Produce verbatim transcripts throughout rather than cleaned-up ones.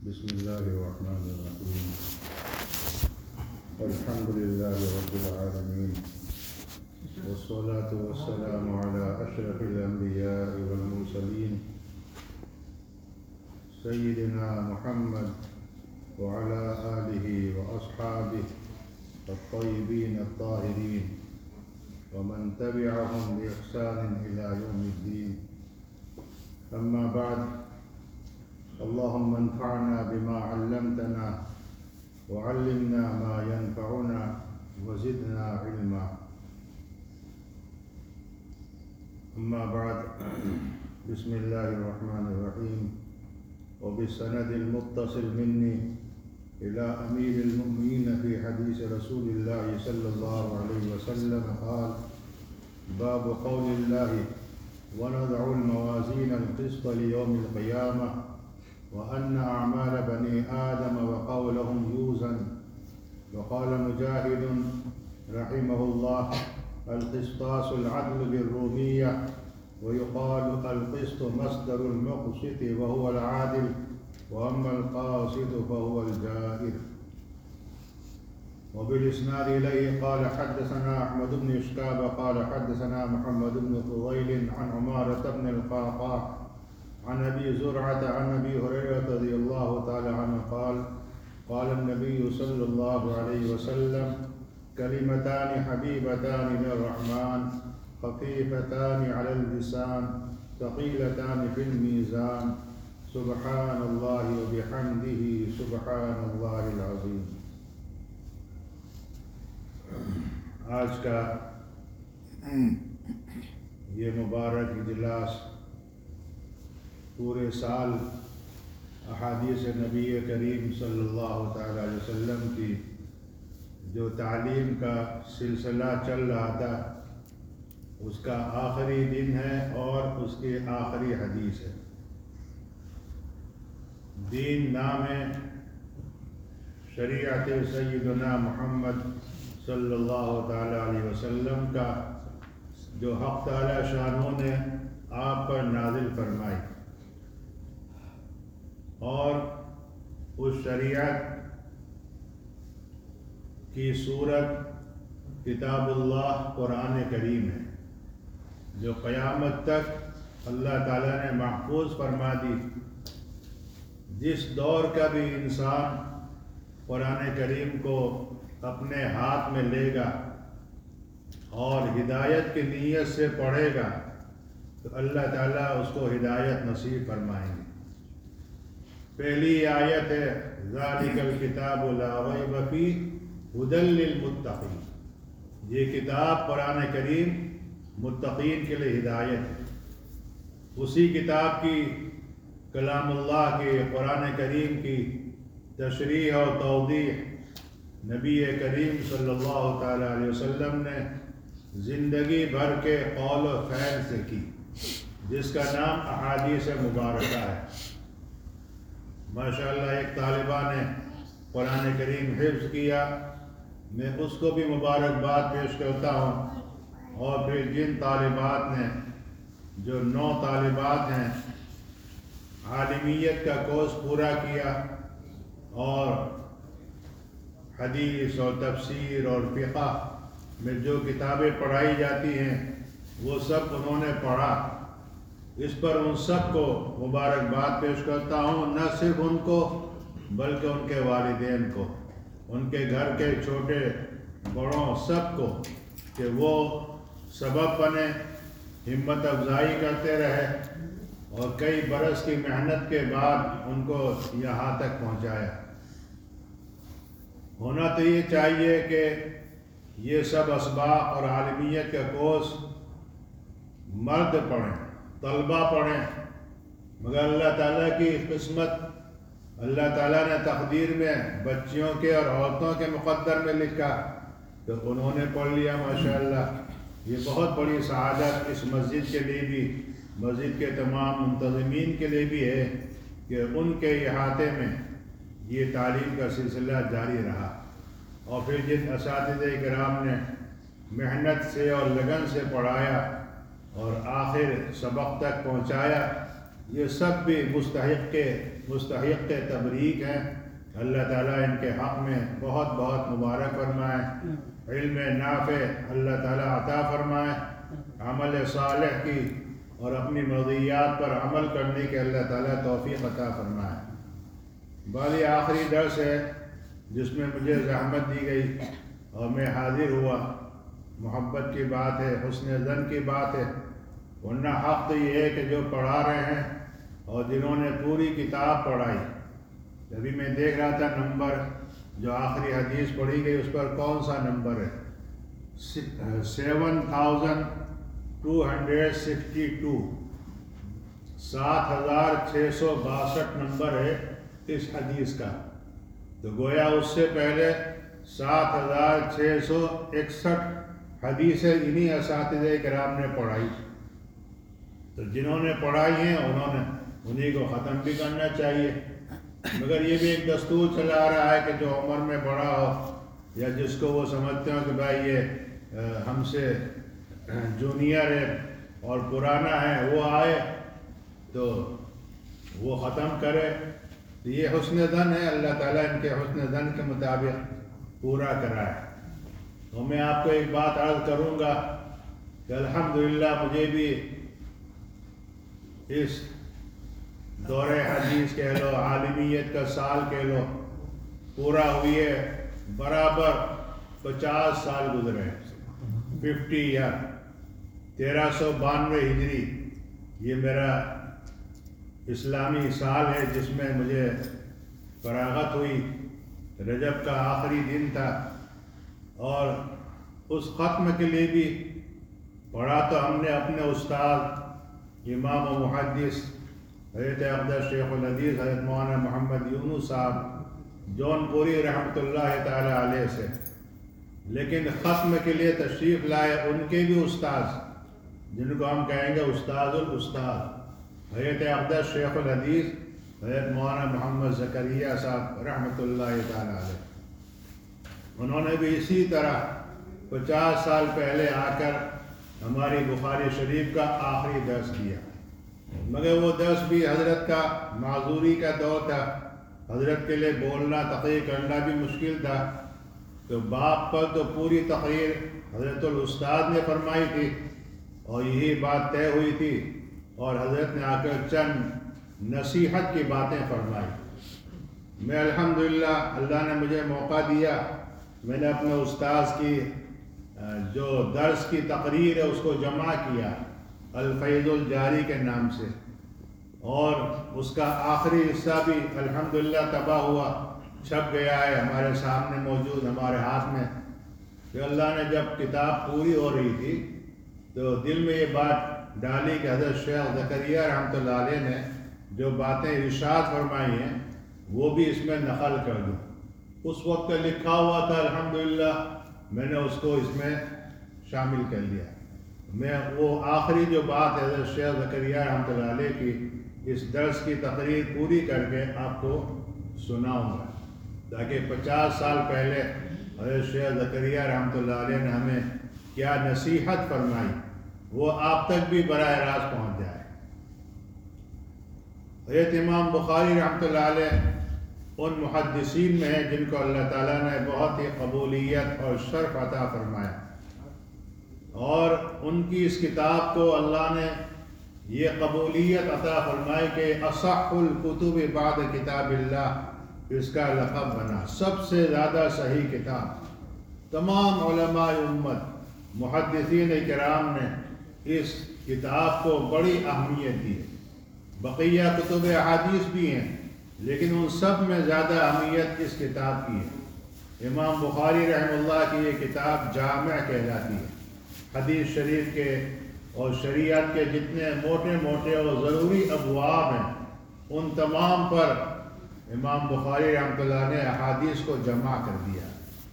بسم الله الرحمن الرحيم. الحمد لله رب العالمين، والصلاة والسلام على أشرف الأنبياء والمرسلين سيدنا محمد وعلى آله وأصحابه الطيبين الطاهرين ومن تبعهم بإحسان إلى يوم الدين. أما بعد، اللهم انفعنا بما علمتنا وعلمنا ما ينفعنا وزدنا علما. أما بعد، بسم الله الرحمن الرحيم. وبالسند المتصل مني إلى أمير المؤمنين في حديث رسول الله صلى الله عليه وسلم قال: باب قول الله: ونضع الموازين القسط ليوم القيامة وأن أعمال بني آدم وقولهم يوزن. وقال مجاهد رحمه الله: القسطاس العدل بالرومية، ويقال القسط مصدر المقسط وهو العادل، وأما القاسط فهو الجائر. وبالإسناد إليه قال: حدثنا أحمد بن إشكاب قال حدثنا محمد بن فضيل عن عمارة بن القعقاع عن أبي زرعة عن أبي هريرة رضي الله تعالى عنه قال: قال النبي صلى الله عليه وسلم: كلمتان حبيبتان للرحمن خفيفتان على اللسان ثقيلتان في الميزان سبحان الله وبحمده سبحان الله العظيم. آج کا یہ مبارک اجلاس پورے سال احادیث نبی کریم صلی اللہ تعالی علیہ وسلم کی جو تعلیم کا سلسلہ چل رہا تھا اس کا آخری دن ہے اور اس کی آخری حدیث ہے. دین نام شریعت سیدنا محمد صلی اللہ تعالی علیہ وسلم کا جو حق تعالی شانوں نے آپ پر نازل فرمائی، اور اس شریعت کی صورت کتاب اللہ قرآن کریم ہے، جو قیامت تک اللہ تعالیٰ نے محفوظ فرما دی. جس دور کا بھی انسان قرآن کریم کو اپنے ہاتھ میں لے گا اور ہدایت کی نیت سے پڑھے گا تو اللہ تعالیٰ اس کو ہدایت نصیب فرمائیں گے. پہلی آیت ہے: ذالک الکتاب لا ریب فیہ ھدی للمتقین. یہ کتاب قرآن کریم متقین کے لیے ہدایت ہے. اسی کتاب کی، کلام اللہ کے قرآن کریم کی تشریح اور توضیح نبی کریم صلی اللہ تعالی علیہ وسلم نے زندگی بھر کے قول و فعل سے کی، جس کا نام احادیث مبارکہ ہے. ماشاءاللہ ایک طالبہ نے قرآن کریم حفظ کیا، میں اس کو بھی مبارکباد پیش کرتا ہوں. اور پھر جن طالبات نے، جو نو طالبات ہیں، عالمیت کا کورس پورا کیا اور حدیث اور تفسیر اور فقہ میں جو کتابیں پڑھائی جاتی ہیں وہ سب انہوں نے پڑھا، اس پر ان سب کو مبارکباد پیش کرتا ہوں. نہ صرف ان کو بلکہ ان کے والدین کو، ان کے گھر کے چھوٹے بڑوں سب کو، کہ وہ سبب بنے، ہمت افزائی کرتے رہے اور کئی برس کی محنت کے بعد ان کو یہاں تک پہنچایا. ہونا تو یہ چاہیے کہ یہ سب اسباق اور عالمیت کا کورس مرد پڑھیں، طلبہ پڑھیں، مگر اللہ تعالیٰ کی قسمت، اللہ تعالیٰ نے تقدیر میں بچیوں کے اور عورتوں کے مقدر میں لکھا تو انہوں نے پڑھ لیا. ماشاءاللہ یہ بہت بڑی سعادت اس مسجد کے لیے بھی، مسجد کے تمام منتظمین کے لیے بھی ہے کہ ان کے احاطے میں یہ تعلیم کا سلسلہ جاری رہا. اور پھر جن اساتذہ کرام نے محنت سے اور لگن سے پڑھایا اور آخر سبق تک پہنچایا، یہ سب بھی مستحق کے مستحق تبریک ہیں، اللہ تعالیٰ ان کے حق میں بہت بہت مبارک فرمائے، علم نافع اللہ تعالیٰ عطا فرمائے، عمل صالح کی اور اپنی مرضیات پر عمل کرنے کے اللہ تعالیٰ توفیق عطا فرمائے۔ بال یہ آخری درس ہے جس میں مجھے زحمت دی گئی اور میں حاضر ہوا۔ محبت کی بات ہے، حسن ظن کی بات ہے، ورنہ حق تو یہ ہے کہ جو پڑھا رہے ہیں اور جنہوں نے پوری کتاب پڑھائی، ابھی میں دیکھ رہا تھا نمبر جو آخری حدیث پڑھی گئی اس پر کون سا نمبر ہے، seven thousand two hundred sixty two, سات ہزار چھ سو باسٹھ نمبر ہے اس حدیث کا۔ تو گویا اس سے پہلے سات ہزار چھ سو اکسٹھ حدیثیں انہی اساتذہ کرام نے پڑھائی، تو جنہوں نے پڑھائی ہیں انہوں نے انہی کو ختم بھی کرنا چاہیے۔ مگر یہ بھی ایک دستور چلا آ رہا ہے کہ جو عمر میں بڑا ہو یا جس کو وہ سمجھتے ہو کہ بھائی یہ ہم سے جونیئر ہے اور پرانا ہے، وہ آئے تو وہ ختم کرے۔ تو یہ حسن ظن ہے، اللہ تعالیٰ ان کے حسن ظن کے مطابق پورا کرائے۔ تو میں آپ کو ایک بات عرض کروں گا کہ الحمدللہ مجھے بھی اس دور حدیث کہہ لو، عالمیت کا سال کہہ لو، پورا ہوئے برابر پچاس سال گزرے، ففٹی ایئر، تیرہ سو بانوے ہجری یہ میرا اسلامی سال ہے جس میں مجھے فراغت ہوئی۔ رجب کا آخری دن تھا اور اس ختم کے لیے بھی پڑھا تو ہم نے اپنے استاد امام و محدث حضرت اقدس شیخ الحدیث حضرت مولانا محمد یونس صاحب جون پوری رحمۃ اللہ تعالی علیہ سے، لیکن ختم کے لیے تشریف لائے ان کے بھی استاذ جن کو ہم کہیں گے استاد الاستاد، حضرت اقدس شیخ الحدیث حضرت مولانا محمد زکریا صاحب رحمۃ اللہ تعالی علیہ، انہوں نے بھی اسی طرح پچاس سال پہلے آ کر ہماری بخاری شریف کا آخری درس دیا، مگر وہ درس بھی حضرت کا معذوری کا دور تھا، حضرت کے لیے بولنا تقریر کرنا بھی مشکل تھا، تو باپ پر تو پوری تقریر حضرت الاستاد نے فرمائی تھی اور یہی بات طے ہوئی تھی، اور حضرت نے آ کر چند نصیحت کی باتیں فرمائی۔ میں الحمدللہ اللہ نے مجھے موقع دیا، میں نے اپنے استاذ کی جو درس کی تقریر ہے اس کو جمع کیا الفیض الجاری کے نام سے، اور اس کا آخری حصہ بھی الحمدللہ طبع ہوا، چھپ گیا ہے، ہمارے سامنے موجود ہمارے ہاتھ میں۔ کہ اللہ نے جب کتاب پوری ہو رہی تھی تو دل میں یہ بات ڈالی کہ حضرت شیخ زکریا رحمۃ اللہ علیہ نے جو باتیں ارشاد فرمائی ہیں وہ بھی اس میں نقل کر دوں۔ اس وقت لکھا ہوا تھا، الحمدللہ میں نے اس کو اس میں شامل کر لیا۔ میں وہ آخری جو بات ہے حضرت شیخ زکریا رحمۃ اللہ علیہ کی اس درس کی تقریر پوری کر کے آپ کو سناؤں گا، تاکہ پچاس سال پہلے حضرت شیخ زکریا رحمۃ اللہ علیہ نے ہمیں کیا نصیحت فرمائی وہ آپ تک بھی براہ راست پہنچ جائے۔ حضرت امام بخاری رحمۃ اللہ علیہ ان محدثین میں ہیں جن کو اللہ تعالیٰ نے بہت ہی قبولیت اور شرف عطا فرمایا، اور ان کی اس کتاب کو اللہ نے یہ قبولیت عطا فرمائی کہ اصح الکتب بعد کتاب اللہ اس کا لقب بنا، سب سے زیادہ صحیح کتاب۔ تمام علماء امت محدثین کرام نے اس کتاب کو بڑی اہمیت دی ہے۔ بقیہ کتب احادیث بھی ہیں لیکن ان سب میں زیادہ اہمیت اس کتاب کی ہے۔ امام بخاری رحمہ اللہ کی یہ کتاب جامع کہلاتی ہے، حدیث شریف کے اور شریعت کے جتنے موٹے موٹے اور ضروری ابواب ہیں ان تمام پر امام بخاری رحمۃ اللہ نے احادیث کو جمع کر دیا۔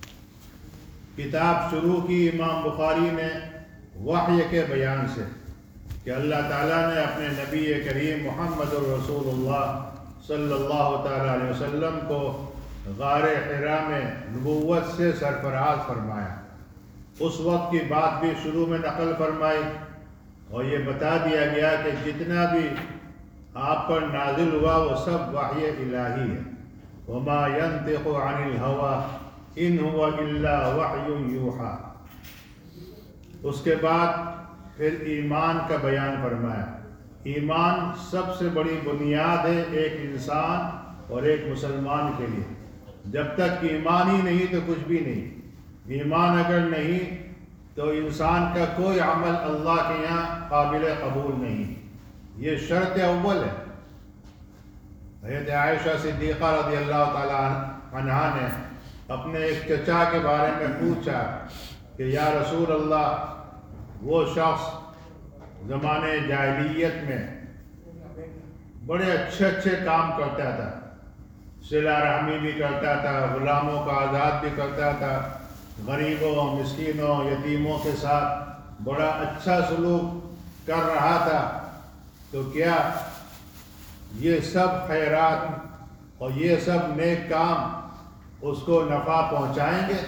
کتاب شروع کی امام بخاری نے وحی کے بیان سے کہ اللہ تعالیٰ نے اپنے نبی کریم محمد الرسول اللہ صلی اللہ تعالیٰ علیہ وسلم کو غار حرا میں نبوت سے سرفراز فرمایا۔ اس وقت کی بات بھی شروع میں نقل فرمائی اور یہ بتا دیا گیا کہ جتنا بھی آپ پر نازل ہوا وہ سب وحی الہی ہے. وما ينطق عن الهوى ان هو الا وحی یوحی. اس کے بعد پھر ایمان کا بیان فرمایا. ایمان سب سے بڑی بنیاد ہے ایک انسان اور ایک مسلمان کے لیے. جب تک ایمان ہی نہیں تو کچھ بھی نہیں. ایمان اگر نہیں تو انسان کا کوئی عمل اللہ کے یہاں قابل قبول نہیں. یہ شرط اول ہے. حضرت عائشہ صدیقہ رضی اللہ تعالیٰ عنہا نے اپنے ایک چچا کے بارے میں پوچھا کہ یا رسول اللہ، وہ شخص زمانے جاہلیت میں بڑے اچھے اچھے کام کرتا تھا، صلہ رحمی بھی کرتا تھا، غلاموں کا آزاد بھی کرتا تھا، غریبوں، مسکینوں، یتیموں کے ساتھ بڑا اچھا سلوک کر رہا تھا، تو کیا یہ سب خیرات اور یہ سب نیک کام اس کو نفع پہنچائیں گے؟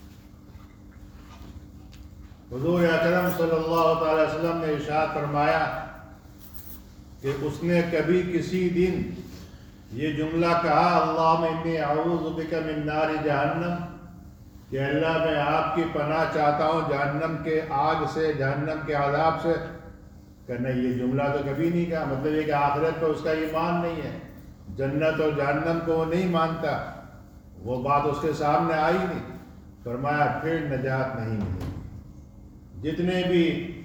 حضور اکرم صلی اللہ تعالی وسلم نے ارشاد فرمایا کہ اس نے کبھی کسی دن یہ جملہ کہا اللہم انی اعوذ بک من نار جہنم، کہ اللہ میں آپ کی پناہ چاہتا ہوں جہنم کے آگ سے، جہنم کے عذاب سے؟ کہ نہیں، یہ جملہ تو کبھی نہیں کہا. مطلب یہ کہ آخرت پہ اس کا ایمان نہیں ہے، جنت اور جہنم کو وہ نہیں مانتا، وہ بات اس کے سامنے آئی نہیں. فرمایا پھر نجات نہیں ملے. جتنے بھی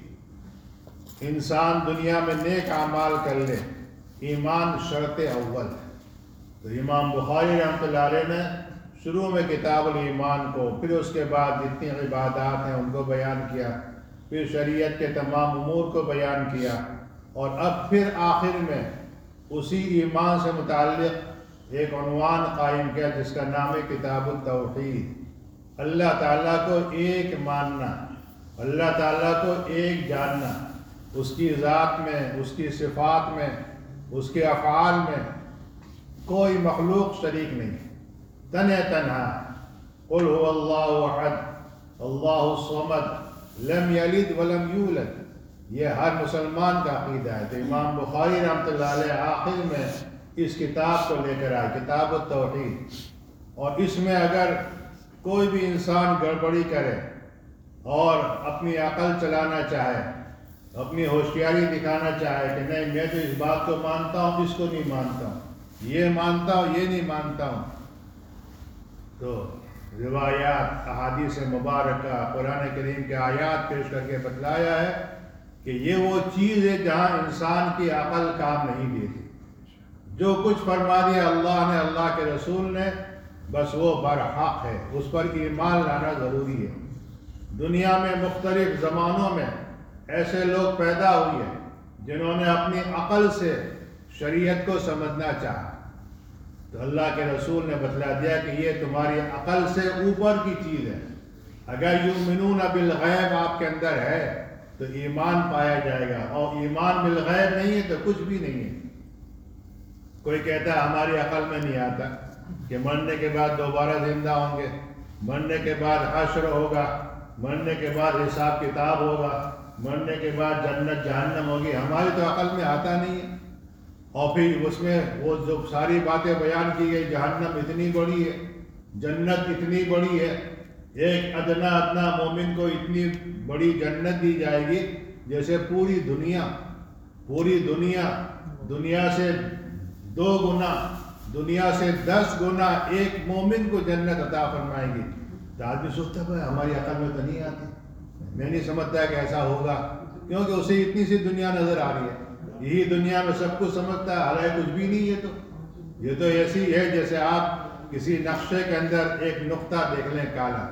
انسان دنیا میں نیک اعمال کر لے، ایمان شرط اول ہے. تو امام بخاری رحمۃ اللہ علیہ نے شروع میں کتاب الایمان کو، پھر اس کے بعد جتنی عبادات ہیں ان کو بیان کیا، پھر شریعت کے تمام امور کو بیان کیا، اور اب پھر آخر میں اسی ایمان سے متعلق ایک عنوان قائم کیا جس کا نام ہے کتاب التوحید. اللہ تعالیٰ کو ایک ماننا، اللہ تعالیٰ کو ایک جاننا، اس کی ذات میں، اس کی صفات میں، اس کے افعال میں کوئی مخلوق شریک نہیں. تنہ تنہا قل هو اللہ احد اللہ الصمد لم یلد ولم یولد، یہ ہر مسلمان کا عقیدہ ہے. تو امام بخاری رحمۃ اللہ علیہ آخر میں اس کتاب کو لے کر آئے، کتاب التوحید. اور اس میں اگر کوئی بھی انسان گڑبڑی کرے اور اپنی عقل چلانا چاہے، اپنی ہوشیاری دکھانا چاہے کہ نہیں میں تو اس بات کو مانتا ہوں، اس کو نہیں مانتا ہوں، یہ مانتا ہوں، یہ نہیں مانتا ہوں، تو روایات، احادیث مبارکہ، قرآن کریم کے آیات پیش کر کے بتلایا ہے کہ یہ وہ چیز ہے جہاں انسان کی عقل کام نہیں دیتی. جو کچھ فرما دیا اللہ نے، اللہ کے رسول نے، بس وہ برحق ہے، اس پر ایمان لانا ضروری ہے. دنیا میں مختلف زمانوں میں ایسے لوگ پیدا ہوئے ہیں جنہوں نے اپنی عقل سے شریعت کو سمجھنا چاہا، تو اللہ کے رسول نے بتلا دیا کہ یہ تمہاری عقل سے اوپر کی چیز ہے. اگر یؤمنون بالغیب آپ کے اندر ہے تو ایمان پایا جائے گا، اور ایمان بالغیب نہیں ہے تو کچھ بھی نہیں ہے. کوئی کہتا ہے ہماری عقل میں نہیں آتا کہ مرنے کے بعد دوبارہ زندہ ہوں گے، مرنے کے بعد حشر ہوگا، مرنے کے بعد حساب کتاب ہوگا، مرنے کے بعد جنت جہنم ہوگی. ہماری تو عقل میں آتا نہیں ہے. اور پھر اس میں وہ جو ساری باتیں بیان کی گئی، جہنم اتنی بڑی ہے، جنت اتنی بڑی ہے، ایک ادنا ادنا مومن کو اتنی بڑی جنت دی جائے گی جیسے پوری دنیا پوری دنیا دنیا سے دو گنا، دنیا سے دس گنا ایک مومن کو جنت عطا فرمائے گی. تو آدمی سوچتا ہے ہماری عقل میں تو نہیں آتی، میں نہیں سمجھتا کہ ایسا ہوگا، کیونکہ اسے اتنی سی دنیا نظر آ رہی ہے. یہی دنیا میں سب کچھ سمجھتا ہے، حالانکہ کچھ بھی نہیں ہے. تو یہ تو ایسی ہے جیسے آپ کسی نقشے کے اندر ایک نقطہ دیکھ لیں کالا.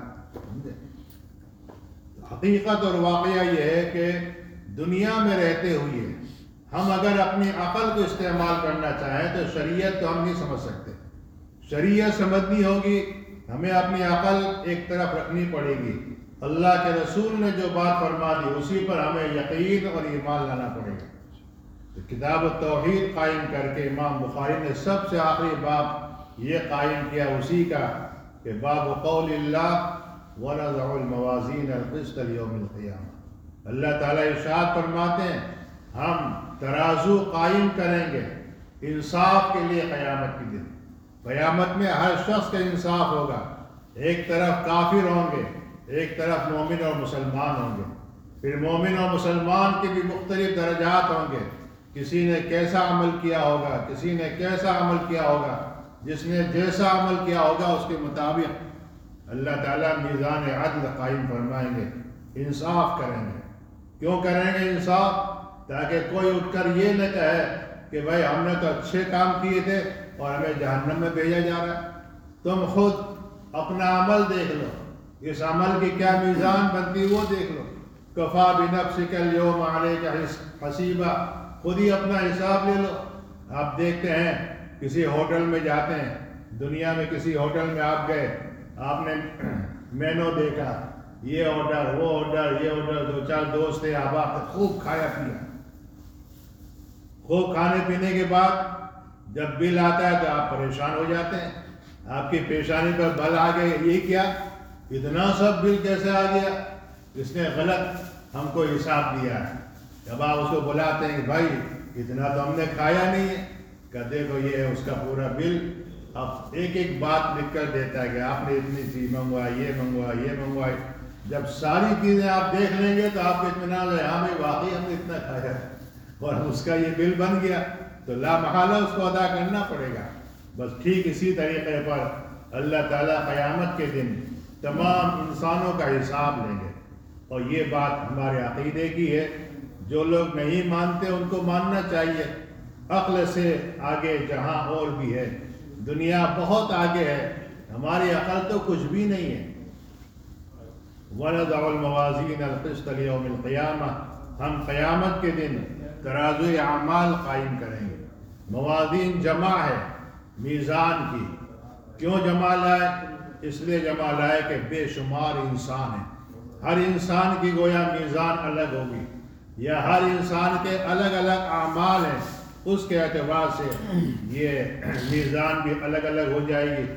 حقیقت اور واقعہ یہ ہے کہ دنیا میں رہتے ہوئے ہم اگر اپنی عقل کو استعمال کرنا چاہیں تو شریعت تو ہم نہیں سمجھ سکتے. شریعت سمجھنی ہوگی، ہمیں اپنی عقل ایک طرف رکھنی پڑے گی. اللہ کے رسول نے جو بات فرما دی اسی پر ہمیں یقین اور ایمان لانا پڑے گا. تو کتاب التوحید قائم کر کے امام بخاری نے سب سے آخری باب یہ قائم کیا اسی کا کہ باب قول اللہ وَنَضَعُ الْمَوَازِينَ الْقِسْطَ لِيَوْمِ الْقِيَامَةِ. اللہ تعالیٰ ارشاد فرماتے ہیں ہم ترازو قائم کریں گے انصاف کے لیے قیامت کے دن. قیامت میں ہر شخص کا انصاف ہوگا. ایک طرف کافر ہوں گے، ایک طرف مومن اور مسلمان ہوں گے. پھر مومن اور مسلمان کے بھی مختلف درجات ہوں گے. کسی نے کیسا عمل کیا ہوگا، کسی نے کیسا عمل کیا ہوگا. جس نے جیسا عمل کیا ہوگا اس کے مطابق اللہ تعالیٰ میزان عدل قائم فرمائیں گے، انصاف کریں گے. کیوں کریں گے انصاف؟ تاکہ کوئی اٹھ کر یہ نہ کہے کہ بھائی ہم نے تو اچھے کام کیے تھے اور ہمیں جہنم میں بھیجا جا رہا ہے. تم خود اپنا عمل دیکھ لو، اس عمل کی کیا میزان بنتی وہ دیکھ لو. کفا بنفسک اليوم علیک حسیبا، خود ہی اپنا حساب لے لو. آپ دیکھتے ہیں کسی ہوٹل میں جاتے ہیں، دنیا میں کسی ہوٹل میں آپ گئے، آپ نے مینو دیکھا، یہ آرڈر وہ آرڈر یہ آرڈر، دو چار دوست تھے، آپ آپ خوب کھایا پیا. خوب کھانے پینے کے بعد جب بل آتا ہے تو آپ پریشان ہو جاتے ہیں. آپ کی پیشانی پر بل آ گئے، یہ کیا، اتنا سب بل کیسے آ گیا، اس نے غلط ہم کو حساب دیا ہے. جب آپ اس کو بلاتے ہیں کہ بھائی اتنا تو ہم نے کھایا نہیں ہے، کہ دیکھو یہ ہے اس کا پورا بل. اب ایک ایک بات لکھ کر دیتا ہے کہ آپ نے اتنی چیز منگوائی، یہ منگوائی یہ منگوائی. جب ساری چیزیں آپ دیکھ لیں گے تو آپ کو اطمینان ہے، ہاں بھائی واقعی ہم نے اتنا کھایا اور اس کا یہ بل بن گیا، تو لا محالہ اس کو ادا کرنا پڑے گا. بس ٹھیک اسی طریقے پر اللہ تعالیٰ قیامت کے دن تمام انسانوں کا حساب لیں گے. اور یہ بات ہمارے عقیدے کی ہے. جو لوگ نہیں مانتے ان کو ماننا چاہیے. عقل سے آگے جہاں اور بھی ہے، دنیا بہت آگے ہے، ہماری عقل تو کچھ بھی نہیں ہے. وَنَضَعُ الْمَوَازِينَ الْقِسْطَ لِيَوْمِ الْقِيَامَةِ، ہم قیامت کے دن ترازوئے اعمال قائم کریں گے. موازین جمع ہے میزان کی. کیوں جمع لائے؟ اس لیے جمع لائے کہ بے شمار انسان ہیں. ہر انسان کی گویا میزان الگ ہوگی، یا ہر انسان کے الگ الگ اعمال ہیں، اس کے اعتبار سے یہ میزان بھی الگ الگ ہو جائے گی.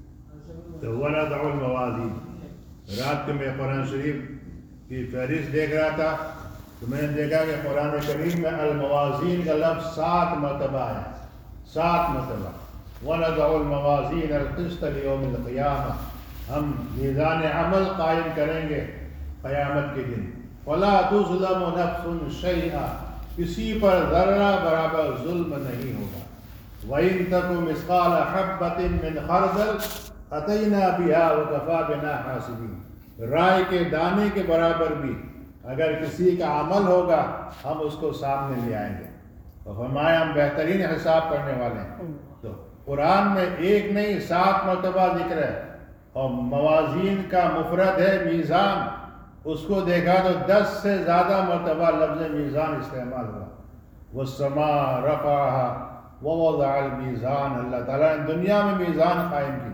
تو وَنَضَعُ الْمَوَازِينَ. رات کو میں قرآن شریف کی فہرست دیکھ رہا تھا تو میں نے دیکھا کہ قرآن کریم میں الموازین کا لفظ سات مرتبہ ہے. سات مرتبہ. وَنَضَعُ الْمَوَازِينَ الْقِسْطَ لِيَوْمِ الْقِيَامَةِ، ہم میزان عمل قائم کریں گے قیامت کے دن. فَلَا تُظْلَمُ نَفْسٌ شَيْئًا، کسی پر ذرہ برابر ظلم نہیں ہوگا. وَإِن تَكُ مِثْقَالَ حَبَّةٍ مِّنْ خَرْدَلٍ أَتَيْنَا بِهَا وَكَفَىٰ بِنَا حَاسِبِينَ، رائے کے دانے کے برابر بھی اگر کسی کا عمل ہوگا ہم اس کو سامنے لے آئیں گے. تو فرمایا ہم بہترین حساب کرنے والے ہیں. تو قرآن میں ایک نہیں سات مرتبہ ذکر ہے، اور موازین کا مفرد ہے میزان. اس کو دیکھا تو دس سے زیادہ مرتبہ لفظ میزان استعمال ہوا. وَالسَّمَاءَ رَفَعَهَا وَوَضَعَ الْمِيزَانَ، اللہ تعالیٰ نے دنیا میں میزان قائم کی.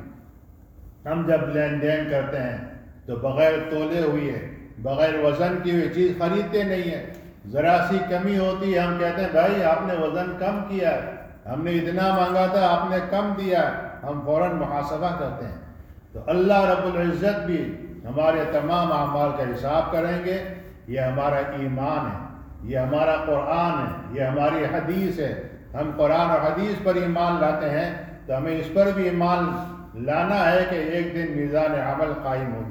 ہم جب لین دین کرتے ہیں تو بغیر تولے ہوئی ہے، بغیر وزن کی ہوئی چیز خریدتے نہیں ہیں. ذرا سی کمی ہوتی ہے ہم کہتے ہیں بھائی آپ نے وزن کم کیا ہے، ہم نے اتنا مانگا تھا آپ نے کم دیا ہے، ہم فوراً محاسبہ کرتے ہیں. تو اللہ رب العزت بھی ہمارے تمام اعمال کا حساب کریں گے. یہ ہمارا ایمان ہے، یہ ہمارا قرآن ہے، یہ ہماری حدیث ہے. ہم قرآن اور حدیث پر ایمان لاتے ہیں تو ہمیں اس پر بھی ایمان لانا ہے کہ ایک دن میزان عمل قائم ہوگی.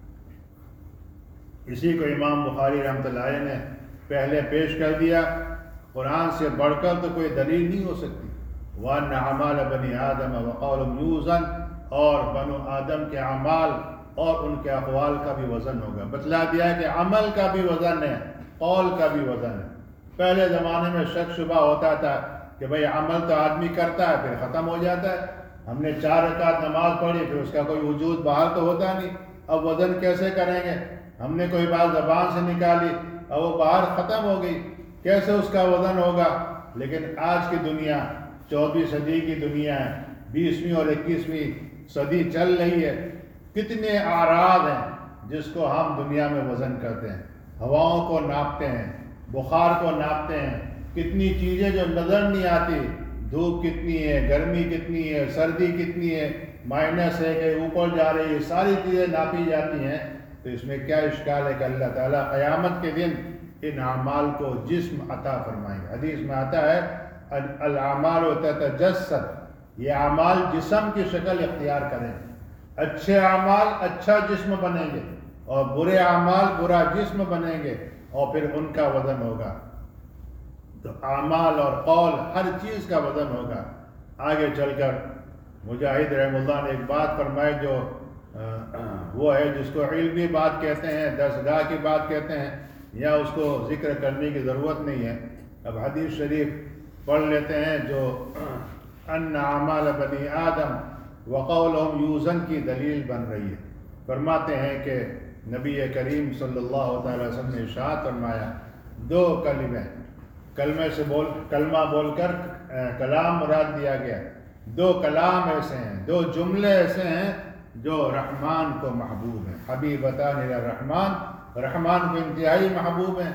اسی کو امام بخاری رحمۃ اللہ علیہ نے پہلے پیش کر دیا. قرآن سے بڑھ کر تو کوئی دلیل نہیں ہو سکتی. وَأَنَّ أَعْمَالَ بَنِي آدَمَ وَقَوْلُهُمْ يُوزَنُ، اور بنو آدم کے اعمال اور ان کے اقوال کا بھی وزن ہوگا. بتلا دیا ہے کہ عمل کا بھی وزن ہے، قول کا بھی وزن ہے. پہلے زمانے میں شک شبہ ہوتا تھا کہ بھئی عمل تو آدمی کرتا ہے پھر ختم ہو جاتا ہے. ہم نے چار رکعت نماز پڑھی پھر اس کا کوئی وجود باہر تو ہوتا نہیں، اب وزن کیسے کریں گے؟ ہم نے کوئی بات زبان سے نکالی اور وہ باہر ختم ہو گئی، کیسے اس کا وزن ہوگا؟ لیکن آج کی دنیا چودہویں صدی کی دنیا ہے، بیسویں اور اکیسویں صدی چل رہی ہے. کتنے اعراض ہیں جس کو ہم دنیا میں وزن کرتے ہیں. ہواؤں کو ناپتے ہیں، بخار کو ناپتے ہیں، کتنی چیزیں جو نظر نہیں آتی، دھوپ کتنی ہے، گرمی کتنی ہے، سردی کتنی ہے، مائنس ہے کہ اوپر جا رہی ہے، ساری چیزیں ناپی جاتی ہیں. تو اس میں کیا اشکال ہے کہ اللہ تعالیٰ قیامت کے دن ان اعمال کو جسم عطا فرمائیں گے۔ حدیث میں آتا ہے الاعمال تتجسد، یہ اعمال جسم کی شکل اختیار کریں گے۔ اچھے اعمال اچھا جسم بنیں گے اور برے اعمال برا جسم بنیں گے، اور پھر ان کا وزن ہوگا۔ تو اعمال اور قول ہر چیز کا وزن ہوگا۔ آگے چل کر مجاہد رحمہ اللہ نے ایک بات فرمائی جو وہ ہے جس کو علمی بات کہتے ہیں، دستگاہ کی بات کہتے ہیں، یا اس کو ذکر کرنے کی ضرورت نہیں ہے۔ اب حدیث شریف پڑھ لیتے ہیں جو ان اعمال بنی آدم وقولہم یوزن کی دلیل بن رہی ہے۔ فرماتے ہیں کہ نبی کریم صلی اللہ تعالی وسلم نے ارشاد فرمایا، دو کلمے کلمے سے بول کلمہ بول کر کلام مراد دیا گیا، دو کلام ایسے ہیں، دو جملے ایسے ہیں جو رحمان کو محبوب ہیں، حبیبتان الی الرحمن، رحمان کو انتہائی محبوب ہیں۔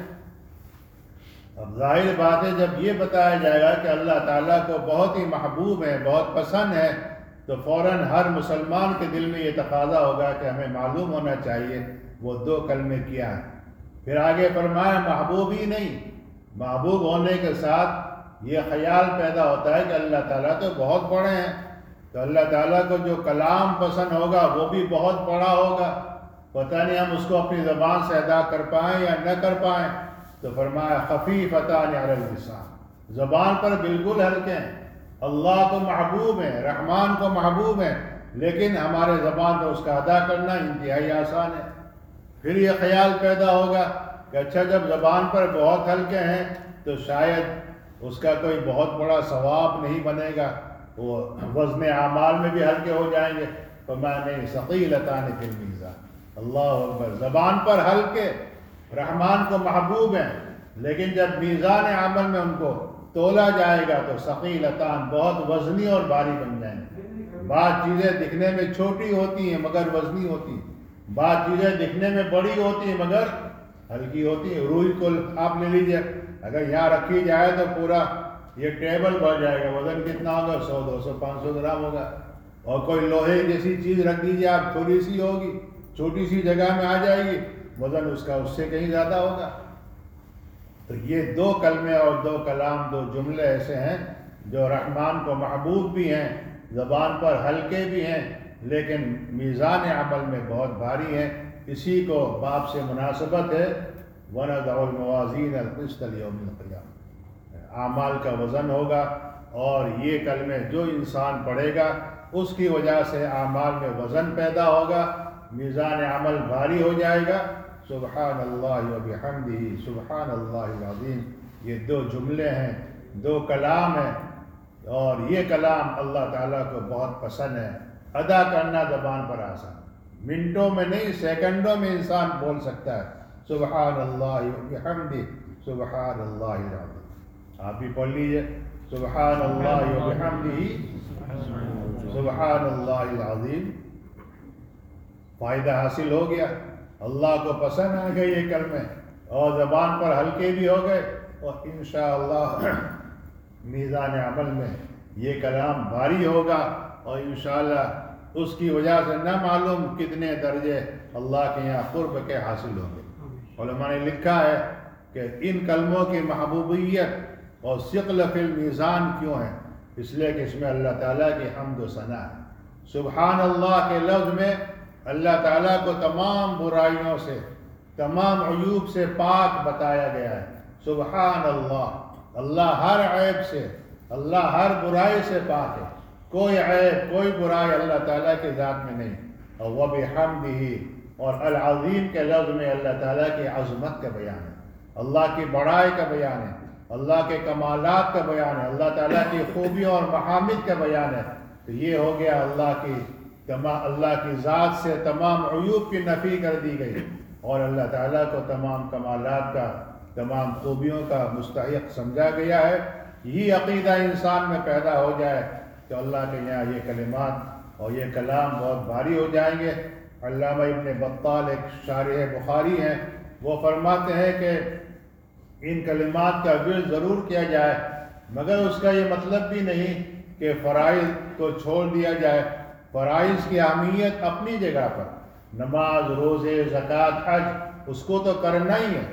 اب ظاہر بات ہے جب یہ بتایا جائے گا کہ اللہ تعالیٰ کو بہت ہی محبوب ہے، بہت پسند ہے، تو فوراً ہر مسلمان کے دل میں یہ تقاضا ہوگا کہ ہمیں معلوم ہونا چاہیے وہ دو کلمے کیا ہیں۔ پھر آگے فرمایا محبوب ہی نہیں، محبوب ہونے کے ساتھ یہ خیال پیدا ہوتا ہے کہ اللہ تعالیٰ تو بہت بڑے ہیں، تو اللہ تعالیٰ کو جو کلام پسند ہوگا وہ بھی بہت بڑا ہوگا، پتہ نہیں ہم اس کو اپنی زبان سے ادا کر پائیں یا نہ کر پائیں۔ تو فرمایا خفیفتان علی اللسان، زبان پر بالکل ہلکے ہیں، اللہ کو محبوب ہیں، رحمان کو محبوب ہیں، لیکن ہمارے زبان پر اس کا ادا کرنا انتہائی آسان ہے۔ پھر یہ خیال پیدا ہوگا کہ اچھا جب زبان پر بہت ہلکے ہیں تو شاید اس کا کوئی بہت بڑا ثواب نہیں بنے گا، وہ وزن اعمال میں بھی ہلکے ہو جائیں گے۔ فرمایا نہیں، ثقیلتان فی المیزان، اللہ اکبر، زبان پر ہلکے رحمان کو محبوب ہیں، لیکن جب میزان عمل میں ان کو تولا جائے گا تو ثقیلتان، بہت وزنی اور بھاری بن جائیں گے۔ بعض چیزیں دکھنے میں چھوٹی ہوتی ہیں مگر وزنی ہوتی ہیں، بعض چیزیں دکھنے میں بڑی ہوتی ہیں مگر ہلکی ہوتی ہیں۔ روئی کو آپ لے لیجئے، اگر یہاں رکھی جائے تو پورا یہ ٹیبل بھر جائے گا، وزن کتنا ہوگا؟ سو دو سو پانچ سو گرام ہوگا۔ اور کوئی لوہے جیسی چیز رکھ دیجیے آپ، تھوڑی سی ہوگی، چھوٹی سی جگہ میں آ جائے گی، وزن اس کا اس سے کہیں زیادہ ہوگا۔ تو یہ دو کلمے اور دو کلام، دو جملے ایسے ہیں جو رحمان کو محبوب بھی ہیں، زبان پر ہلکے بھی ہیں، لیکن میزان عمل میں بہت بھاری ہیں۔ اسی کو باب سے مناسبت ہے، وَنَضَعُ الْمَوَازِينَ الْقِسْطَ لِيَوْمِ الْقِيَامَةِ، اعمال کا وزن ہوگا، اور یہ کلمے جو انسان پڑھے گا اس کی وجہ سے اعمال میں وزن پیدا ہوگا، میزان عمل بھاری ہو جائے گا۔ سبحان اللہ و بحمدہ سبحان اللہ العظیم، یہ دو جملے ہیں، دو کلام ہیں، اور یہ کلام اللہ تعالیٰ کو بہت پسند ہے۔ ادا کرنا زبان پر آسان، منٹوں میں نہیں سیکنڈوں میں انسان بول سکتا ہے سبحان اللہ و بحمدہ سبحان اللہ العظیم۔ آپ بھی پڑھ لیجئے، سبحان اللہ و بحمدہ سبحان اللہ العظیم۔ فائدہ حاصل ہو گیا، اللہ کو پسند آ گئے یہ کلمے، اور زبان پر ہلکے بھی ہو گئے، اور انشاءاللہ میزان عمل میں یہ کلام بھاری ہوگا، اور انشاءاللہ اس کی وجہ سے نہ معلوم کتنے درجے اللہ کے یہاں قرب کے حاصل ہوں گے۔ علماء نے لکھا ہے کہ ان کلموں کی محبوبیت اور ثقل فی المیزان کیوں ہے؟ اس لیے کہ اس میں اللہ تعالیٰ کی حمد و ثنا ہے۔ سبحان اللہ کے لفظ میں اللہ تعالیٰ کو تمام برائیوں سے، تمام عیوب سے پاک بتایا گیا ہے۔ سبحان اللہ، اللہ ہر عیب سے، اللہ ہر برائی سے پاک ہے، کوئی عیب کوئی برائی اللہ تعالیٰ کی ذات میں نہیں۔ اور وَبِحَمْدِهِ، اور العظیم کے لفظ میں اللہ تعالیٰ کی عظمت کا بیان ہے، اللہ کی بڑائی کا بیان ہے، اللہ کے کمالات کا بیان ہے، اللہ تعالیٰ کی خوبیوں اور محامد کا بیان ہے۔ تو یہ ہو گیا اللہ کی تمام، اللہ کی ذات سے تمام عیوب کی نفی کر دی گئی، اور اللہ تعالیٰ کو تمام کمالات کا، تمام خوبیوں کا مستحق سمجھا گیا ہے۔ یہ عقیدہ انسان میں پیدا ہو جائے تو اللہ کے یہاں یہ کلمات اور یہ کلام بہت بھاری ہو جائیں گے۔ علامہ ابن بطال ایک شارح بخاری ہیں، وہ فرماتے ہیں کہ ان کلمات کا ورد ضرور کیا جائے، مگر اس کا یہ مطلب بھی نہیں کہ فرائض کو چھوڑ دیا جائے۔ فرائض کی اہمیت اپنی جگہ پر، نماز، روزے، زکوٰۃ، حج، اس کو تو کرنا ہی ہے،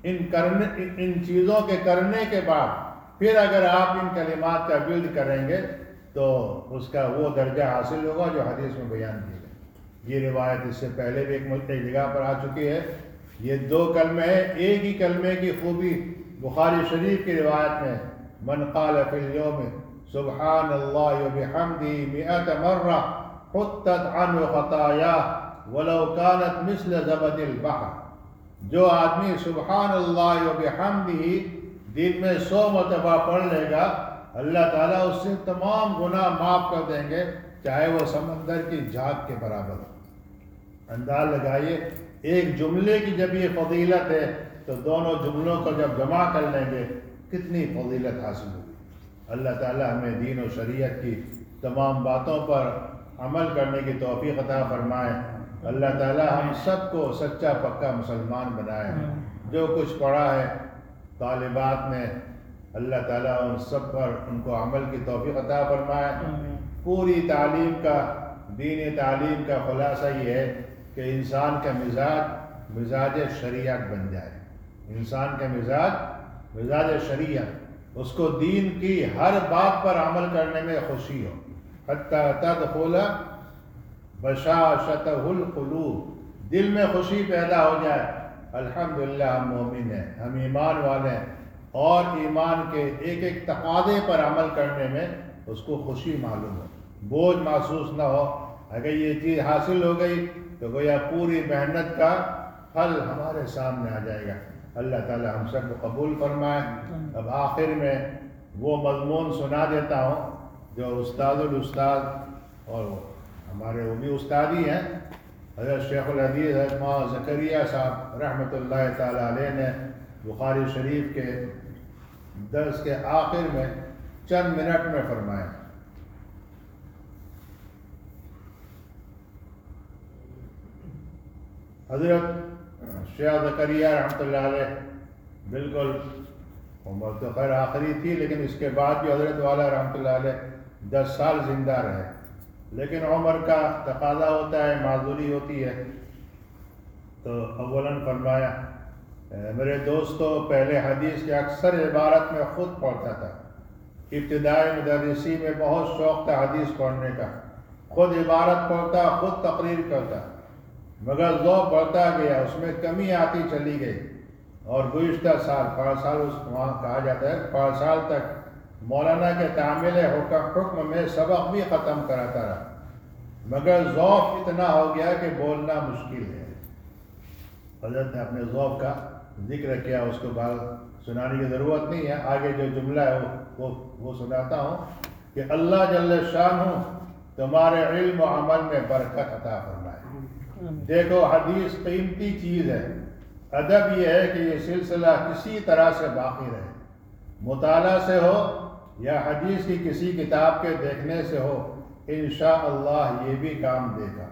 ان کرنے ان چیزوں کے کرنے کے بعد پھر اگر آپ ان کلمات کا ورد کریں گے تو اس کا وہ درجہ حاصل ہوگا جو حدیث میں بیان کیا گیا۔ یہ روایت اس سے پہلے بھی ایک ایک جگہ پر آ چکی ہے۔ یہ دو کلمے ہیں، ایک ہی کلمے کی خوبی بخاری شریف کی روایت میں من قال فی اليوم سبحان اللہ وبحمدہ مئۃ مرہ حطت عنہ خطایاہ ولو کانت مثل زبد البحر۔ جو آدمی سبحان اللہ وبحمدہ دن میں سو مرتبہ پڑھ لے گا، اللہ تعالیٰ اس سے تمام گناہ معاف کر دیں گے، چاہے وہ سمندر کی جھاگ کے برابر ہو۔ انداز لگائیے، ایک جملے کی جب یہ فضیلت ہے تو دونوں جملوں کو جب جمع کر لیں گے کتنی فضیلت حاصل ہوگی۔ اللہ تعالیٰ ہمیں دین و شریعت کی تمام باتوں پر عمل کرنے کی توفیق عطا فرمائے۔ اللہ تعالیٰ ہم سب کو سچا پکا مسلمان بنائے۔ جو کچھ پڑھا ہے طالبات نے، اللہ تعالیٰ ان سب پر ان کو عمل کی توفیق عطا فرمائے۔ پوری تعلیم کا، دینی تعلیم کا خلاصہ یہ ہے کہ انسان کا مزاج مزاج شریعت بن جائے۔ انسان کا مزاج مزاج شریعت، اس کو دین کی ہر بات پر عمل کرنے میں خوشی ہو، حتیٰ تدخل بشاشتہ القلوب، دل میں خوشی پیدا ہو جائے، الحمدللہ ہم مومن ہیں، ہم ایمان والے ہیں، اور ایمان کے ایک ایک تقاضے پر عمل کرنے میں اس کو خوشی معلوم ہو، بوجھ محسوس نہ ہو۔ اگر یہ چیز حاصل ہو گئی تو گویا پوری محنت کا پھل ہمارے سامنے آ جائے گا۔ اللہ تعالی ہم سب کو قبول فرمائے۔ اب آخر میں وہ مضمون سنا دیتا ہوں جو استاد الاستاد اور ہمارے وہ بھی استاد ہی ہیں، حضرت شیخ الحدیث حضرت مولانا زکریا صاحب رحمۃ اللہ تعالی علیہ نے بخاری شریف کے درس کے آخر میں چند منٹ میں فرمایا۔ حضرت شیخ زکریا رحمۃ اللہ علیہ بالکل عمر تو خیر آخری تھی، لیکن اس کے بعد بھی حضرت والا رحمۃ اللہ علیہ دس سال زندہ رہے، لیکن عمر کا تقاضا ہوتا ہے، معذوری ہوتی ہے، تو اولاً فرمایا میرے دوستو، پہلے حدیث کے اکثر عبارت میں خود پڑھتا تھا، ابتدائی مدرسی میں بہت شوق تھا حدیث پڑھنے کا، خود عبارت پڑھتا، خود تقریر کرتا، مگر ذوق بڑھتا گیا، اس میں کمی آتی چلی گئی، اور گزشتہ سال پانچ سال اس وہاں کہا جاتا ہے پانچ سال تک مولانا کے تعمیل حکم میں سبق بھی ختم کراتا رہا، مگر ذوق اتنا ہو گیا کہ بولنا مشکل ہے۔ حضرت نے اپنے ذوق کا ذکر کیا، اس کو بعد سنانے کی ضرورت نہیں ہے، آگے جو جملہ ہے وہ وہ سناتا ہوں کہ اللہ جل شانہ تمہارے علم و عمل میں برکت عطا فرمائے۔ دیکھو حدیث قیمتی چیز ہے، ادب یہ ہے کہ یہ سلسلہ کسی طرح سے باقی رہے، مطالعہ سے ہو یا حدیث کی کسی کتاب کے دیکھنے سے ہو، انشاءاللہ یہ بھی کام دے گا۔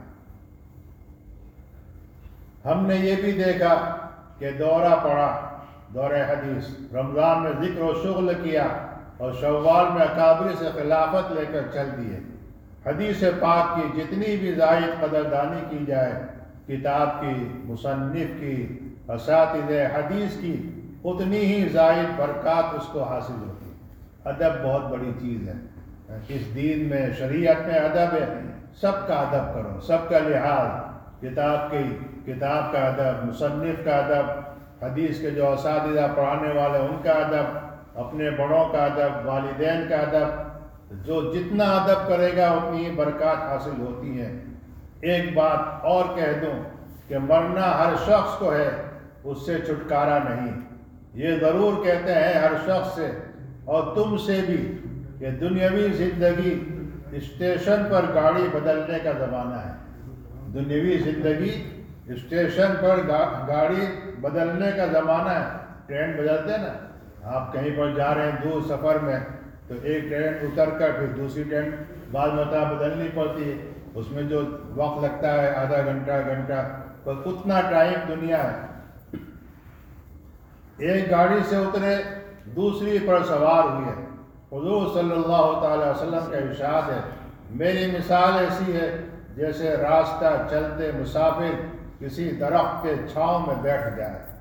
ہم نے یہ بھی دیکھا کہ دورہ پڑا، دورہ حدیث، رمضان میں ذکر و شغل کیا اور شوال میں اکابر سے خلافت لے کر چل دیے۔ حدیث پاک کی جتنی بھی زائد قدردانی کی جائے، کتاب کی، مصنف کی، اساتذہ حدیث کی، اتنی ہی زائد برکات اس کو حاصل ہوتی ہے۔ ادب بہت بڑی چیز ہے، اس دین میں، شریعت میں ادب ہے، سب کا ادب کرو، سب کا لحاظ، کتاب کی کتاب کا ادب، مصنف کا ادب، حدیث کے جو اساتذہ پڑھانے والے ان کا ادب، اپنے بڑوں کا ادب، والدین کا ادب، جو جتنا ادب کرے گا اتنی ہی برکات حاصل ہوتی ہیں۔ ایک بات اور کہہ دوں کہ مرنا ہر شخص کو ہے، اس سے چھٹکارا نہیں۔ یہ ضرور کہتے ہیں ہر شخص سے اور تم سے بھی کہ دنیاوی زندگی اسٹیشن پر گاڑی بدلنے کا زمانہ ہے۔ دنیاوی زندگی اسٹیشن پر گاڑی بدلنے کا زمانہ ہے۔ ٹرین بدلتے ہیں نا، آپ کہیں پر جا رہے ہیں دور سفر میں تو ایک ٹرین اتر کر پھر دوسری ٹرین بعض مرتبہ بدلنی پڑتی ہے، اس میں جو وقت لگتا ہے آدھا گھنٹہ گھنٹہ، تو اتنا ٹائم دنیا ہے۔ ایک گاڑی سے اترے دوسری پر سوار ہوئے، حضور صلی اللہ تعالی وسلم کا ارشاد ہے، میری مثال ایسی ہے جیسے راستہ چلتے مسافر کسی درخت کے چھاؤں میں بیٹھ جائے،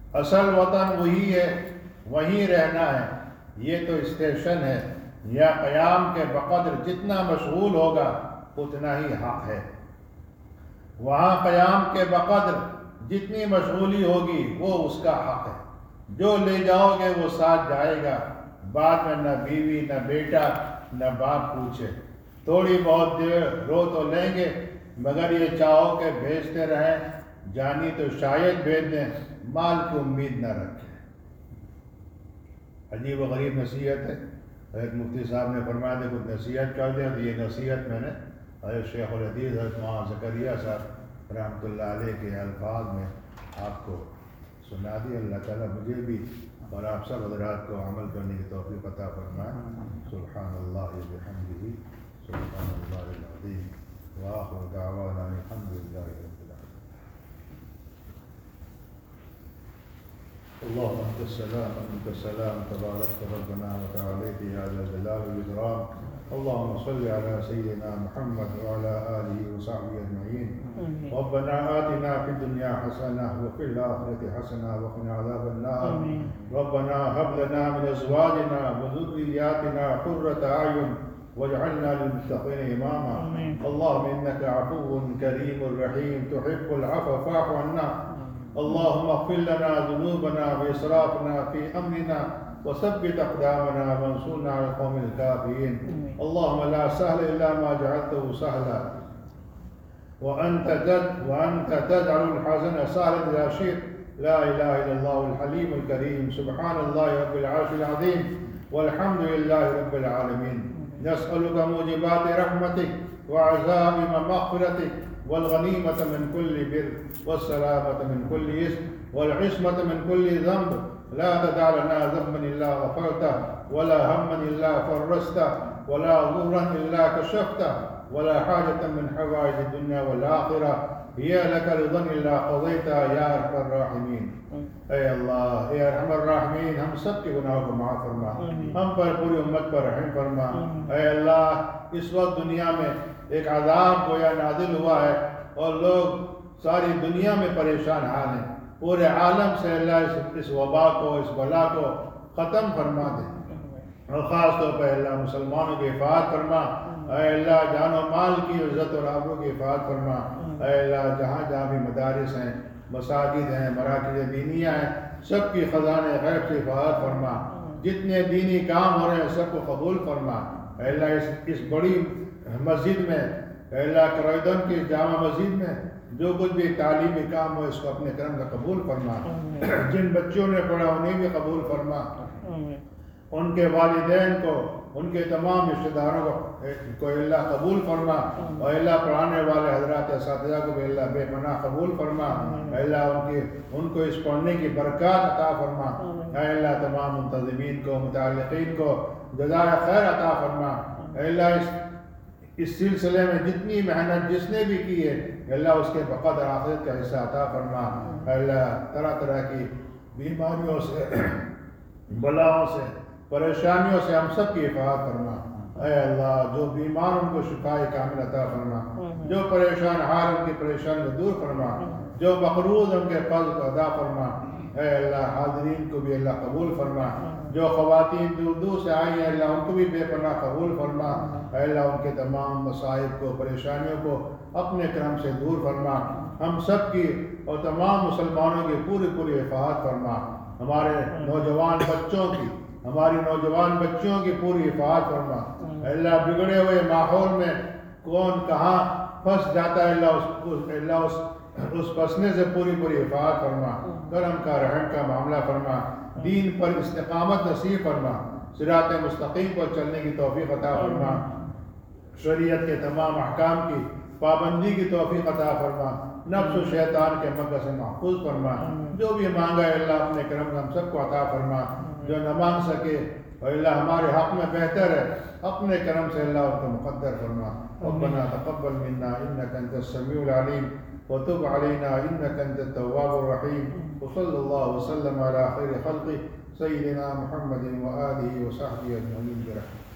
اصل وطن وہی ہے، وہیں رہنا ہے، یہ تو اسٹیشن ہے، یا قیام کے بقدر جتنا مشغول ہوگا اتنا ہی حق ہے۔ وہاں قیام کے بقدر جتنی مشغولی ہوگی وہ اس کا حق ہے، جو لے جاؤ گے وہ ساتھ جائے گا، بعد میں نہ بیوی نہ بیٹا نہ باپ پوچھے، تھوڑی بہت دیر رو تو لیں گے، مگر یہ چاہو کہ بھیجتے رہیں، جانی تو شاید بھیج دیں، مال کی امید نہ رکھیں۔ عجیب و غریب نصیحت ہے۔ حضرت مفتی صاحب نے فرمایا تھا کچھ نصیحت کر دیں، تو یہ نصیحت میں نے حضرت شیخ الحدیث حضرت مولانا زکریا صاحب رحمۃ اللہ علیہ کے الفاظ میں آپ کو سنا دی۔ اللہ تعالیٰ مجھے بھی اور آپ سب حضرات کو عمل کرنے کی توفیق عطا فرمائے۔ سبحان اللہ بحمدہ، سبحان اللہ العظیم، وآخر دعوانا الحمد للہ رب العالمین۔ اللهم انت السلام ومنك السلام، تبارك ربنا وتعاليت يا ذا الجلال والاكرام۔ اللهم صل على سيدنا محمد وعلى اله وصحبه اجمعين۔ ربنا آتنا في الدنيا حسنه وفي الاخره حسنه وقنا عذاب النار۔ ربنا هب لنا من ازواجنا وذرياتنا قرة اعين واجعلنا للمتقين اماما۔ اللهم انك عفو كريم رحيم تحب العفو فاعف عنا۔ اللهم اغفر لنا ذنوبنا وإسرافنا في أمرنا وثبت أقدامنا وانصرنا على القوم الكافرين۔ اللهم لا سهل إلا ما جعلته سهلا، وأنت تد وأنت تجعل الحزن سهلا إذا شئت۔ لا إله إلا الله الحليم الكريم، سبحان الله رب العرش العظيم، والحمد لله رب العالمين۔ نسألك موجبات رحمتك وعزائم مغفرتك والغنيمة من كل بر والسلامة من كل إثم والعصمة من كل ذنب، لا تدع لنا ذنبا إلا غفرته، ولا هما إلا فرجته، ولا ضرا إلا كشفته، ولا حاجة من حوائج الدنيا والآخرة هي لك رضا إلا قضيتها يا أرحم الراحمين۔ اے اللہ، اے ارحم الراحمین، ہم سب کے گناہوں کو معاف فرما، ہم پر پوری امت پر رحم فرما۔ اے اللہ، اس وقت دنیا میں ایک عذاب گویا نازل ہوا ہے اور لوگ ساری دنیا میں پریشان حال ہیں، پورے عالم سے اللہ اس, اس وبا کو، اس بلا کو ختم فرما دے، اور خاص طور پر اللہ مسلمانوں کی حفاظت فرما۔ اے اللہ، جان و مال کی عزت اور آبرو کی حفاظت فرما۔ اے اللہ، جہاں جہاں بھی مدارس ہیں، مساجد ہیں، مراکز دینیہ ہیں، سب کی خزانے غیب سے حفاظت فرما۔ جتنے دینی کام ہو رہے ہیں سب کو قبول فرما۔ اے اللہ، اس, اس بڑی مسجد میں، اے اللہ کرویدن کی جامع مسجد میں جو کچھ بھی تعلیمی کام ہو اس کو اپنے کرم کا قبول فرما۔ جن بچوں نے پڑھا انہیں بھی قبول فرما، ان کے والدین کو، ان کے تمام رشتہ داروں کو کو اللہ قبول فرما، اور اللہ پڑھانے والے حضرات اساتذہ کو بھی اللہ بے پناہ قبول فرما۔ اللہ ان کی ان کو اس پڑھنے کی برکات عطا فرما۔ اے اللہ تمام منتظمین کو، متعلقین کو جزائے خیر عطا فرما۔ اے اللہ اس اس سلسلے میں جتنی محنت جس نے بھی کی ہے اللہ اس کے بقدر آخرت کا حصہ عطا فرما۔ اے اللہ طرح طرح کی بیماریوں سے، بلاؤں سے، پریشانیوں سے ہم سب کی حفاظت فرما۔ اے اللہ، جو بیمار ان کو شفائے کامل عطا فرما، جو پریشان حال ان کی پریشانی کو دور فرما، جو مقروض ان کے قرض کو ادا فرما۔ اے اللہ حاضرین کو بھی اللہ قبول فرما، جو خواتین دور دور سے آئی ہیں اللہ ان کو بھی بے پناہ قبول فرما۔ اے اللہ ان کے تمام مصائب کو، پریشانیوں کو اپنے کرم سے دور فرما۔ ہم سب کی اور تمام مسلمانوں کی پوری پوری حفاظت فرما۔ ہمارے نوجوان بچوں کی، ہماری نوجوان بچیوں کی پوری حفاظت فرما۔ اے اللہ بگڑے ہوئے ماحول میں کون کہاں پھنس جاتا ہے اللہ اس اللہ اس اس پھنسنے سے پوری پوری حفاظت فرما۔ کرم کا، رحم کا معاملہ فرما، دین پر استقامت نصیب فرما، صراط مستقیم پر چلنے کی توفیق عطا فرما، شریعت کے تمام احکام کی پابندی کی توفیق عطا فرما، نفس و شیطان کے مکر سے محفوظ فرما۔ جو بھی مانگا ہے اللہ اپنے کرم سے ہم سب کو عطا فرما، جو نہ مانگ سکے اور اللہ ہمارے حق میں بہتر ہے اپنے کرم سے اللہ ان کو مقدر فرما۔ ربنا تقبل منا انك انت السميع العليم وتب علينا انك انت التواب الرحيم، وصلى الله وسلم على خير خلقه سيدنا محمد وآله وصحبه اجمعين برحمته۔